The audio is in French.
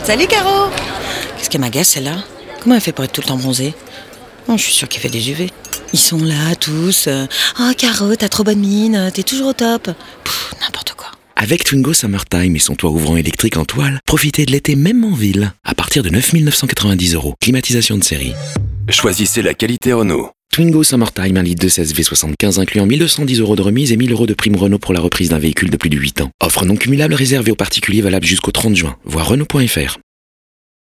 Salut Caro. Qu'est-ce qu'elle m'agace celle-là? Comment elle fait pour être tout le temps bronzée? Oh, je suis sûre qu'elle fait des UV. Ils sont là tous. Oh Caro, t'as trop bonne mine, t'es toujours au top. N'importe quoi. Avec Twingo Summertime et son toit ouvrant électrique en toile, profitez de l'été même en ville. À partir de 9 990 €. Climatisation de série. Choisissez la qualité Renault. Twingo Summertime 1 litre de 16 V75 incluant 1 210 € de remise et 1 000 € de prime Renault pour la reprise d'un véhicule de plus de 8 ans. Offre non cumulable réservée aux particuliers valable jusqu'au 30 juin. Voir Renault.fr.